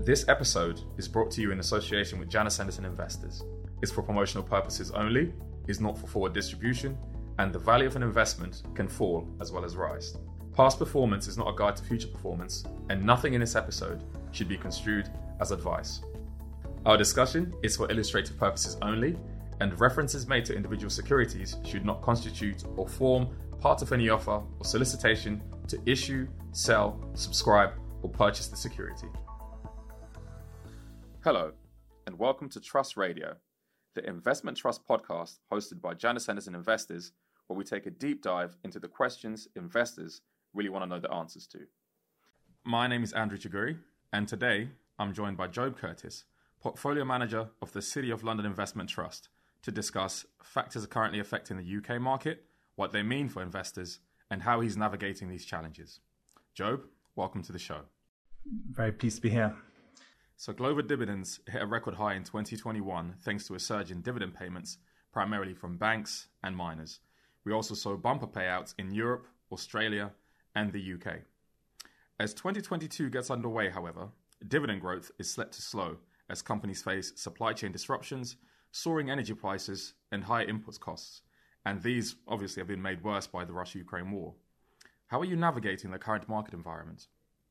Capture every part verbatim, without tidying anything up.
This episode is brought to you in association with Janus Henderson Investors. It's for promotional purposes only, is not for forward distribution, and the value of an investment can fall as well as rise. Past performance is not a guide to future performance, and nothing in this episode should be construed as advice. Our discussion is for illustrative purposes only, and references made to individual securities should not constitute or form part of any offer or solicitation to issue, sell, subscribe, or purchase the security. Hello, and welcome to Trust Radio, the investment trust podcast hosted by Janus Henderson Investors, where we take a deep dive into the questions investors really want to know the answers to. My name is Andrew Chiguri, and today I'm joined by Job Curtis, Portfolio Manager of the City of London Investment Trust, to discuss factors currently affecting the U K market, what they mean for investors, and how he's navigating these challenges. Job, welcome to the show. Very pleased to be here. So global dividends hit a record high in twenty twenty-one thanks to a surge in dividend payments, primarily from banks and miners. We also saw bumper payouts in Europe, Australia, and the U K. As twenty twenty-two gets underway, however, dividend growth is set to slow as companies face supply chain disruptions, soaring energy prices, and high input costs. And these obviously have been made worse by the Russia-Ukraine war. How are you navigating the current market environment?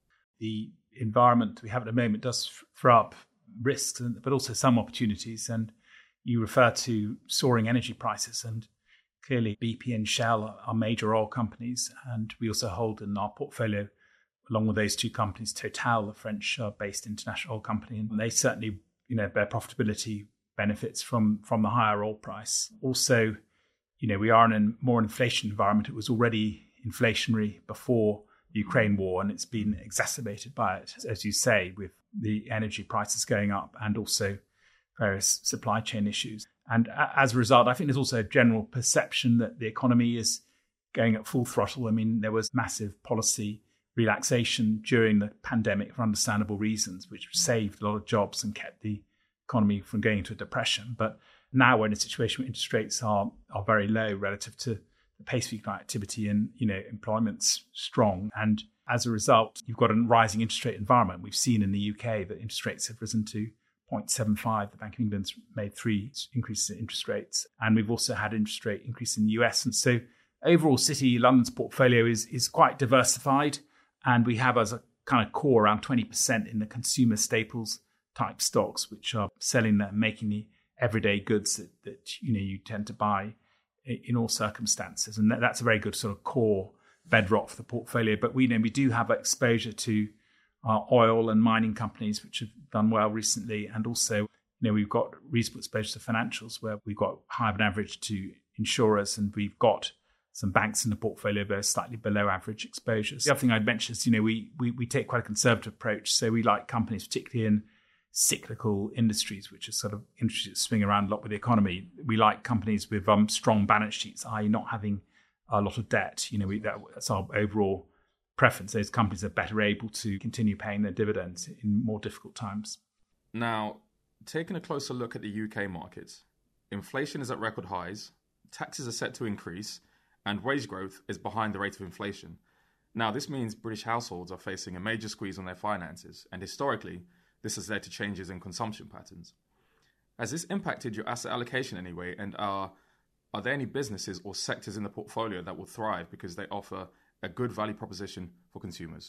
The environment we have at the moment does throw up risks, but also some opportunities. And you refer to soaring energy prices, and clearly B P and Shell are major oil companies. And we also hold in our portfolio, along with those two companies, Total, the French-based international oil company. And they certainly, you know, their profitability benefits from, from the higher oil price. Also, you know, we are in a more inflation environment. It was already inflationary before the Ukraine war, and it's been exacerbated by it, as you say, with the energy prices going up and also various supply chain issues. And as a result, I think there's also a general perception that the economy is going at full throttle. I mean, there was massive policy relaxation during the pandemic for understandable reasons, which saved a lot of jobs and kept the economy from going into a depression. But now we're in a situation where interest rates are are very low relative to the pace of economic activity, and, you know, employment's strong. And as a result, you've got a rising interest rate environment. We've seen in the U K that interest rates have risen to zero point seven five. The Bank of England's made three increases in interest rates. And we've also had interest rate increase in the U S. And so overall, City London's portfolio is, is quite diversified. And we have as a kind of core around twenty percent in the consumer staples type stocks, which are selling and making the everyday goods that, that you know you tend to buy in all circumstances. And that's a very good sort of core bedrock for the portfolio. But we know we do have exposure to uh, oil and mining companies, which have done well recently. And also, you know, we've got reasonable exposure to financials, where we've got higher than average to insurers, and we've got some banks in the portfolio that are slightly below average exposures. The other thing I'd mention is, you know, we, we we take quite a conservative approach. So we like companies, particularly in cyclical industries, which are sort of industries that swing around a lot with the economy. We like companies with um, strong balance sheets, that is not having a lot of debt. You know, we, that, that's our overall preference. Those companies are better able to continue paying their dividends in more difficult times. Now, taking a closer look at the U K market, inflation is at record highs, taxes are set to increase, and wage growth is behind the rate of inflation. Now, this means British households are facing a major squeeze on their finances, and historically, this has led to changes in consumption patterns. Has this impacted your asset allocation in any way? And are, are there any businesses or sectors in the portfolio that will thrive because they offer a good value proposition for consumers?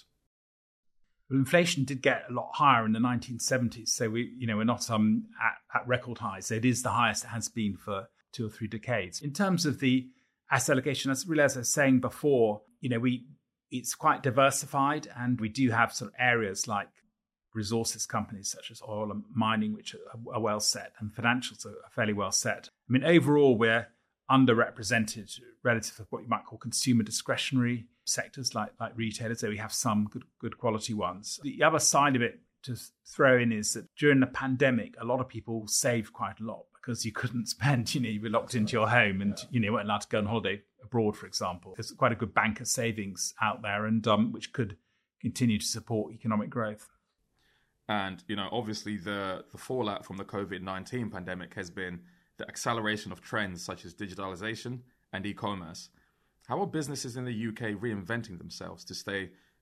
Well, inflation did get a lot higher in the nineteen seventies. So we, you know, we're not um, at, at record highs. It is the highest it has been for two or three decades. In terms of the asset allocation, as really as I was saying before, you know, we it's quite diversified, and we do have sort of areas like resources companies such as oil and mining, which are, are well set, and financials are fairly well set. I mean, overall, we're underrepresented relative to what you might call consumer discretionary sectors like, like retailers, so we have some good, good quality ones. The other side of it to throw in is that during the pandemic, a lot of people saved quite a lot because you couldn't spend, you know, you were locked into your home and, you know, weren't allowed to go on holiday abroad, for example. There's quite a good bank of savings out there, and um, which could continue to support economic growth. And, you know, obviously the, the fallout from the covid nineteen pandemic has been the acceleration of trends such as digitalization and e-commerce. How are businesses in the U K reinventing themselves to stay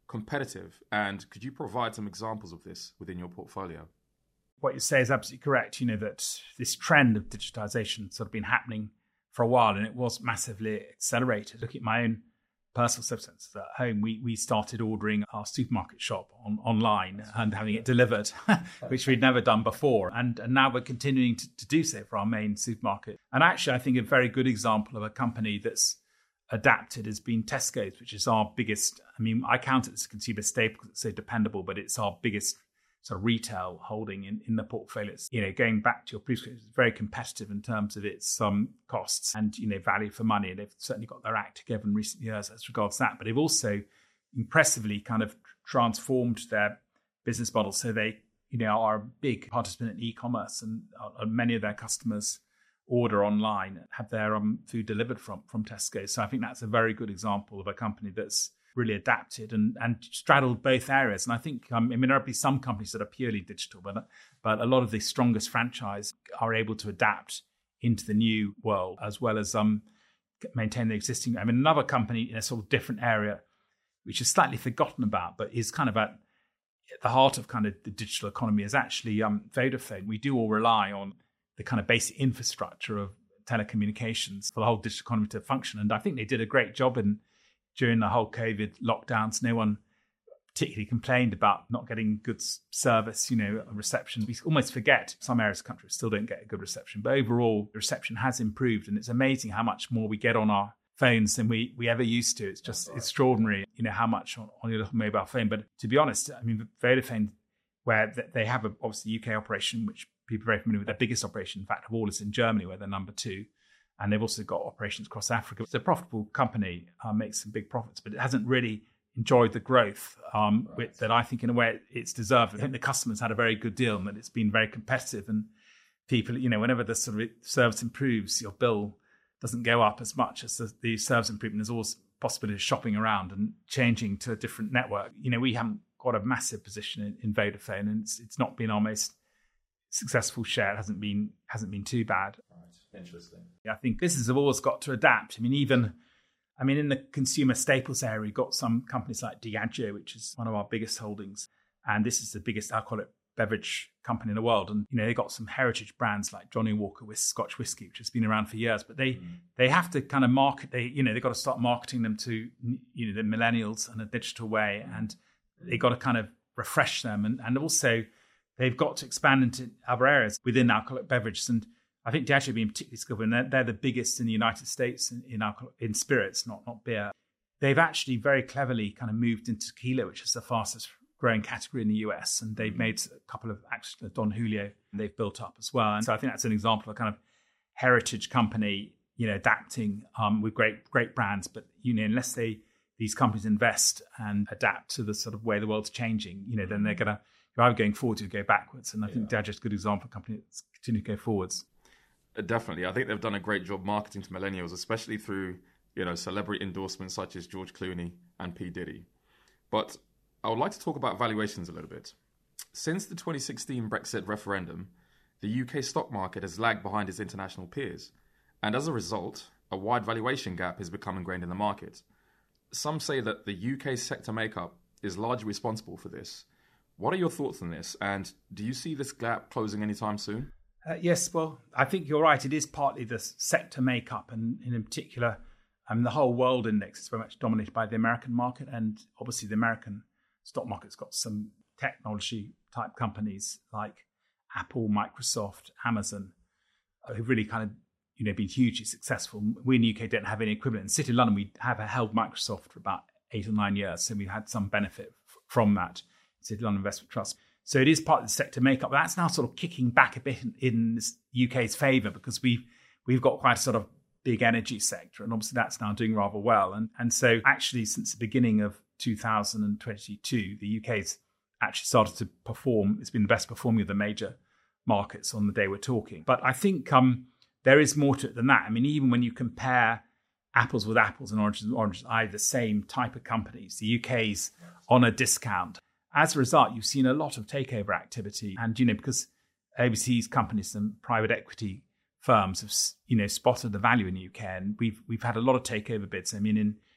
competitive? And could you provide some examples of this within your portfolio? What you say is absolutely correct. You know, that this trend of digitization sort of been happening for a while, and it was massively accelerated. Looking at my own personal substance at home, we we started ordering our supermarket shop on, online and having it delivered, which we'd never done before. And, and now we're continuing to, to do so for our main supermarket. And actually, I think a very good example of a company that's adapted has been Tesco's, which is our biggest, I mean, I count it as a consumer staple because it's so dependable, but it's our biggest sort of retail holding in, in the portfolio. It's, you know, going back to your previous, it's very competitive in terms of its um, costs and, you know, value for money. And they've certainly got their act together in recent years as regards that. But they've also impressively kind of transformed their business model. So they, you know, are a big participant in e-commerce, and uh, many of their customers order online and have their um, food delivered from, from Tesco. So I think that's a very good example of a company that's really adapted and, and straddled both areas. And I think, um, I mean, there'll be some companies that are purely digital, but, but a lot of the strongest franchise are able to adapt into the new world as well as um, maintain the existing. I mean, another company in a sort of different area, which is slightly forgotten about, but is kind of at the heart of kind of the digital economy, is actually um, Vodafone. We do all rely on the kind of basic infrastructure of telecommunications for the whole digital economy to function. And I think they did a great job in during the whole COVID lockdowns. No one particularly complained about not getting good service, you know, reception. We almost forget some areas of the country still don't get a good reception. But overall, the reception has improved. And it's amazing how much more we get on our phones than we, we ever used to. It's just right. extraordinary, you know, how much on, on your little mobile phone. But to be honest, I mean, Vodafone, where they have a, obviously U K operation, which people are very familiar with, their biggest operation, in fact, of all is in Germany, where they're number two. And they've also got operations across Africa. It's a profitable company, uh, makes some big profits, but it hasn't really enjoyed the growth um, right. with, that I think in a way it's deserved. I think the customers had a very good deal and that it's been very competitive. And people, you know, whenever the sort of service improves, your bill doesn't go up as much as the, the service improvement. There's always possibility of shopping around and changing to a different network. You know, we haven't got a massive position in, in Vodafone, and it's, it's not been our most successful share. It hasn't been hasn't been too bad. Interesting. I think businesses have always got to adapt. I mean, even, I mean, in the consumer staples area, we've got some companies like Diageo, which is one of our biggest holdings. And this is the biggest alcoholic beverage company in the world. And, you know, they've got some heritage brands like Johnny Walker with Scotch whiskey, which has been around for years. But they, mm. they have to kind of market, they, you know, they've got to start marketing them to, you know, the millennials in a digital way. Mm. And they've got to kind of refresh them. And, and also they've got to expand into other areas within alcoholic beverages. And I think Diageo being particularly skillful, and they're, they're the biggest in the United States in in, alcohol, in spirits, not not beer. They've actually very cleverly kind of moved into tequila, which is the fastest growing category in the U S. And they've made a couple of, actually, Don Julio, they've built up as well. And so I think that's an example of a kind of heritage company, you know, adapting um, with great great brands. But, you know, unless they these companies invest and adapt to the sort of way the world's changing, you know, then they're going to, you're either going forward or go backwards. And I think yeah. Diageo's a good example of a company that's continuing to go forwards. Definitely. I think they've done a great job marketing to millennials, especially through, you know, celebrity endorsements such as George Clooney and P. Diddy. But I would like to talk about valuations a little bit. Since the twenty sixteen Brexit referendum, the U K stock market has lagged behind its international peers. And as a result, a wide valuation gap has become ingrained in the market. Some say that the U K sector makeup is largely responsible for this. What are your thoughts on this? And do you see this gap closing anytime soon? Uh, yes, well, I think you're right. It is partly the sector makeup, and, and in particular, um, the whole world index is very much dominated by the American market. And obviously, the American stock market's got some technology type companies like Apple, Microsoft, Amazon, who've really kind of, you know, been hugely successful. We in the U K don't have any equivalent. In City of London, we have held Microsoft for about eight or nine years, so we've had some benefit f- from that. City of London Investment Trust. So it is part of the sector makeup. But that's now sort of kicking back a bit in, in the U K's favour, because we've we've got quite a sort of big energy sector, and obviously that's now doing rather well. And and so actually since the beginning of two thousand twenty-two, the U K's actually started to perform. It's been the best performing of the major markets on the day we're talking. But I think um, there is more to it than that. I mean, even when you compare apples with apples and oranges with oranges, are the same type of companies, the U K's on a discount. As a result, you've seen a lot of takeover activity. And, you know, because overseas companies and private equity firms have, you know, spotted the value in the U K. And we've we've had a lot of takeover bids. I mean, in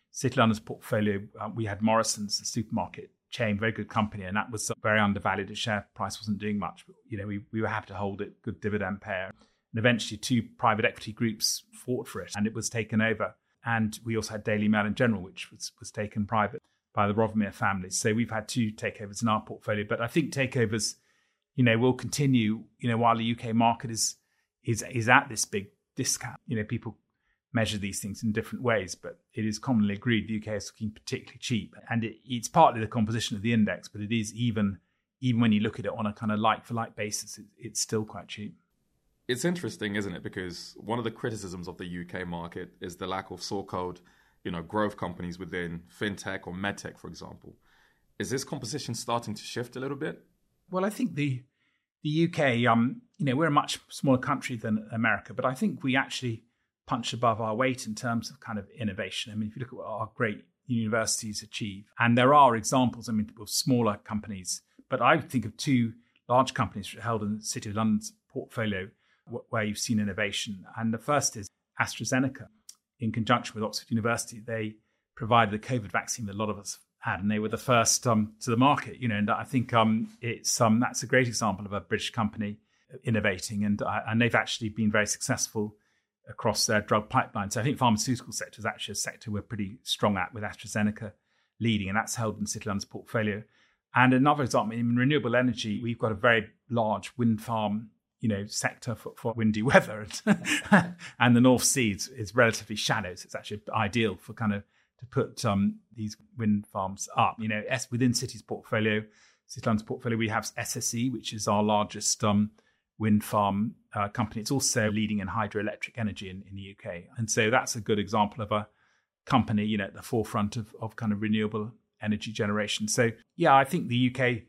City London's portfolio, uh, we had Morrison's, the supermarket chain, very good company, and that was very undervalued. The share price wasn't doing much, but you know we, we were happy to hold it, good dividend payer. And eventually two private equity groups fought for it and it was taken over. And we also had Daily Mail in General, which was, was taken private by the Rothermere family. So we've had two takeovers in our portfolio. But I think takeovers, you know, will continue, you know, while the U K market is is is at this big discount. You know, people measure these things in different ways, but it is commonly agreed the U K is looking particularly cheap. And it, it's partly the composition of the index, but it is even, even when you look at it on a kind of like-for-like basis, it, it's still quite cheap. It's interesting, isn't it? Because one of the criticisms of the U K market is the lack of so-called, you know, growth companies within fintech or medtech, for example. Is this composition starting to shift a little bit? Well, I think the the U K, um, you know, we're a much smaller country than America, but I think we actually punch above our weight in terms of kind of innovation. I mean, if you look at what our great universities achieve, and there are examples, I mean, of smaller companies, but I think of two large companies held in the City of London's portfolio where you've seen innovation. And the first is AstraZeneca. In conjunction with Oxford University, they provided the COVID vaccine that a lot of us had, and they were the first um, to the market. You know, and I think um, it's um, that's a great example of a British company innovating, and uh, and they've actually been very successful across their drug pipeline. So I think pharmaceutical sector is actually a sector we're pretty strong at, with AstraZeneca leading, and that's held in City London's portfolio. And another example, in renewable energy, we've got a very large wind farm, you know, sector for, for windy weather, and, and the North Sea is, is relatively shallow, so it's actually ideal for kind of to put um, these wind farms up. You know, S, within City's portfolio, City London's portfolio, we have S S E, which is our largest um, wind farm uh, company. It's also leading in hydroelectric energy in, in the U K, and so that's a good example of a company, you know, at the forefront of, of kind of renewable energy generation. So yeah, I think the U K,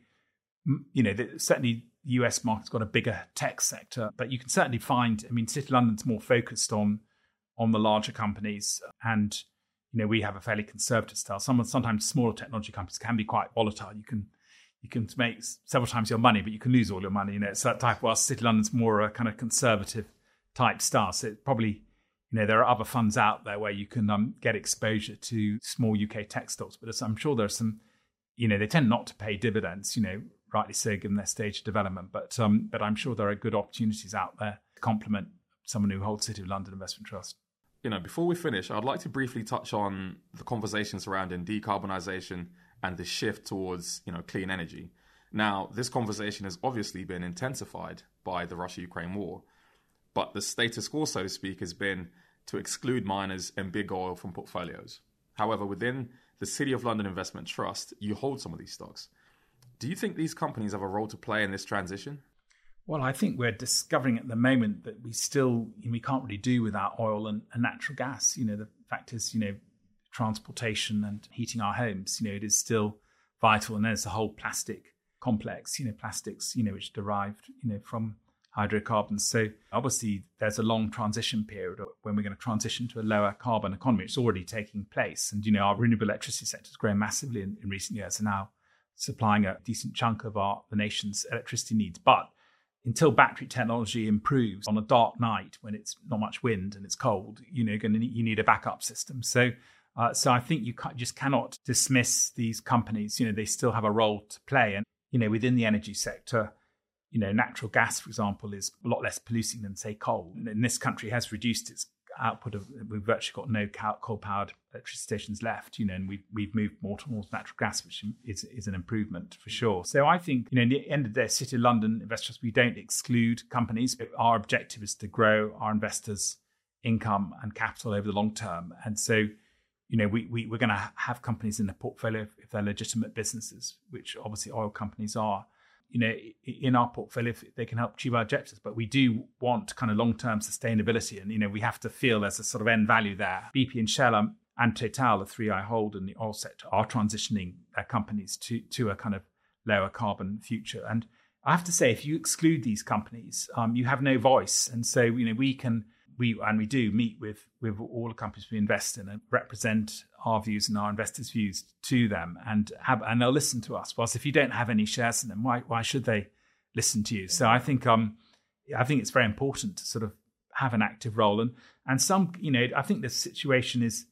you know, the, certainly. The U S market's got a bigger tech sector, but you can certainly find, I mean, City London's more focused on on the larger companies, and, you know, we have a fairly conservative style. Some sometimes smaller technology companies can be quite volatile. You can you can make several times your money, but you can lose all your money. You know, it's that type. While City London's more a kind of conservative type style. So it probably, you know, there are other funds out there where you can um, get exposure to small U K tech stocks, but I'm sure there are some, you know, they tend not to pay dividends, you know, rightly so given their stage of development. But um, but I'm sure there are good opportunities out there to complement someone who holds City of London Investment Trust. You know, before we finish, I'd like to briefly touch on the conversation surrounding decarbonisation and the shift towards, you know, clean energy. Now, this conversation has obviously been intensified by the Russia-Ukraine war, but the status quo, so to speak, has been to exclude miners and big oil from portfolios. However, within the City of London Investment Trust, you hold some of these stocks. Do you think these companies have a role to play in this transition? Well, I think we're discovering at the moment that we still, we can't really do without oil and, and natural gas. You know, the fact is, you know, transportation and heating our homes, you know, it is still vital. And there's the whole plastic complex, you know, plastics, you know, which derived, you know, from hydrocarbons. So obviously there's a long transition period when we're going to transition to a lower carbon economy. It's already taking place. And, you know, our renewable electricity sector has grown massively in, in recent years and now supplying a decent chunk of our the nation's electricity needs. But until battery technology improves on a dark night when it's not much wind and it's cold, you know, you're going to need, you need a backup system. So, uh, so I think you can't, just cannot dismiss these companies. You know, they still have a role to play. And, you know, within the energy sector, you know, natural gas, for example, is a lot less polluting than, say, coal. And this country has reduced its output of, we've virtually got no coal-powered electricity stations left, you know, and we've, we've moved more towards natural gas, which is, is an improvement for sure. So I think, you know, in the end of the day, City of London Investors, we don't exclude companies. Our objective is to grow our investors' income and capital over the long term. And so, you know, we, we, we're going to have companies in the portfolio if they're legitimate businesses, which obviously oil companies are. You know, in our portfolio, if they can help achieve our objectives, but we do want kind of long-term sustainability. And, you know, we have to feel there's a sort of end value there. B P and Shell and Total, the three I hold in the oil sector, are transitioning their companies to, to a kind of lower carbon future. And I have to say, if you exclude these companies, um, you have no voice. And so, you know, we can, we and we do meet with, with all the companies we invest in and represent our views and our investors' views to them, and have and they'll listen to us. Whilst if you don't have any shares in them, why why should they listen to you? So I think um I think it's very important to sort of have an active role, and and some, you know, I think the situation is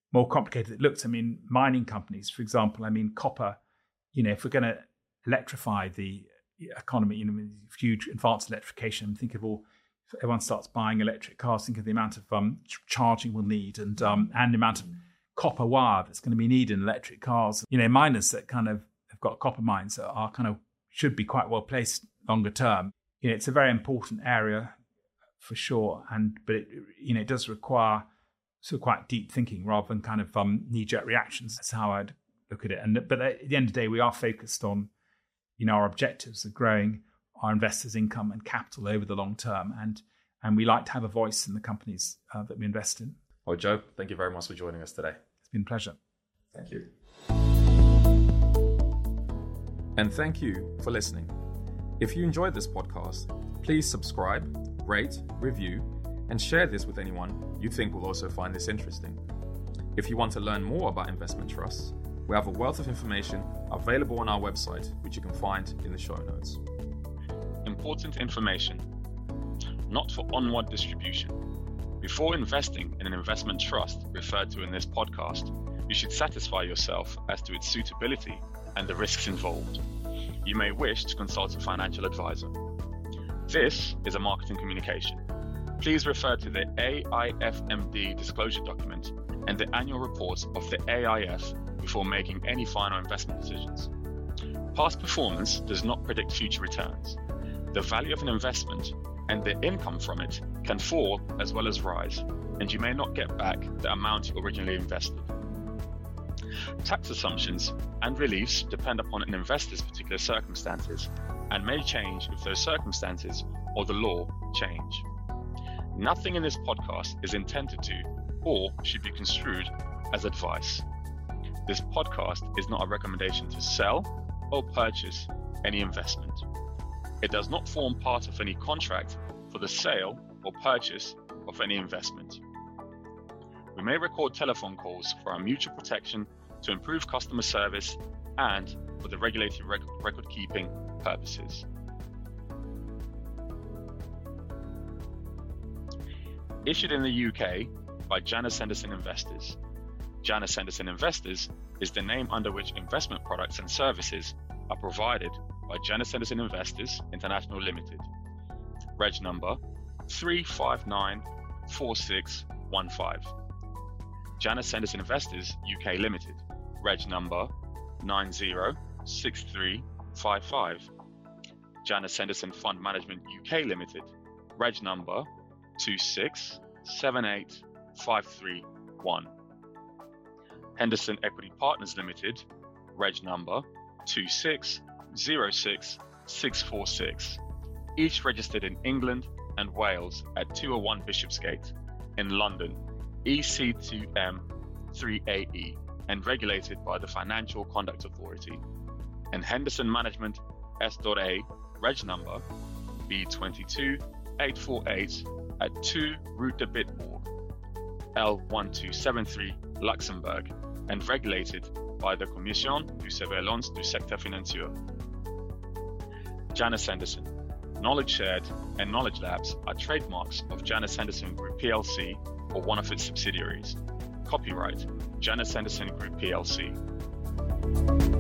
more complicated it looks. I mean, mining companies, for example, I mean, copper, you know, if we're going to electrify the economy, you know, huge advanced electrification, think of all, if everyone starts buying electric cars, think of the amount of um, charging we'll need and um, and the amount of copper wire that's going to be needed in electric cars. You know, miners that kind of have got copper mines that are kind of should be quite well placed longer term. You know, it's a very important area for sure, and but it, you know, it does require sort of quite deep thinking rather than kind of um, knee-jerk reactions. That's how I'd look at it. And but at the end of the day, we are focused on, you know, our objectives of growing our investors' income and capital over the long term, and and we like to have a voice in the companies uh, that we invest in. Well, Joe, thank you very much for joining us today. It's been a pleasure. Thank you. And thank you for listening. If you enjoyed this podcast, please subscribe, rate, review, and share this with anyone you think will also find this interesting. If you want to learn more about investment trusts, we have a wealth of information available on our website, which you can find in the show notes. Important information, not for onward distribution. Before investing in an investment trust referred to in this podcast, you should satisfy yourself as to its suitability and the risks involved. You may wish to consult a financial advisor. This is a marketing communication. Please refer to the A I F M D disclosure document and the annual reports of the A I F before making any final investment decisions. Past performance does not predict future returns. The value of an investment and the income from it can fall as well as rise, and you may not get back the amount you originally invested. Tax assumptions and reliefs depend upon an investor's particular circumstances and may change if those circumstances or the law change. Nothing in this podcast is intended to or should be construed as advice. This podcast is not a recommendation to sell or purchase any investment. It does not form part of any contract for the sale or purchase of any investment. We may record telephone calls for our mutual protection, to improve customer service, and for the regulatory rec- record keeping purposes. Issued in the U K by Janus Henderson Investors. Janus Henderson Investors is the name under which investment products and services are provided by Janus Henderson Investors International Limited. Reg number three five nine four six one five. Janus Henderson Investors U K Limited. Reg number nine zero six three five five. Janus Henderson Fund Management U K Limited. Reg number two six seven eight five three one. Henderson Equity Partners Limited. Reg number two six zero six six four six. Each registered in England and Wales at two oh one Bishopsgate in London, E C two M three A E, and regulated by the Financial Conduct Authority. And Henderson Management S A, reg number B two two eight four eight at two Rue de Bitbourg, L one two seven three, Luxembourg, and regulated by the Commission de Surveillance du Secteur Financier. Janus Henderson. Knowledge Shared and Knowledge Labs are trademarks of Janus Henderson Group P L C or one of its subsidiaries. Copyright Janus Henderson Group P L C.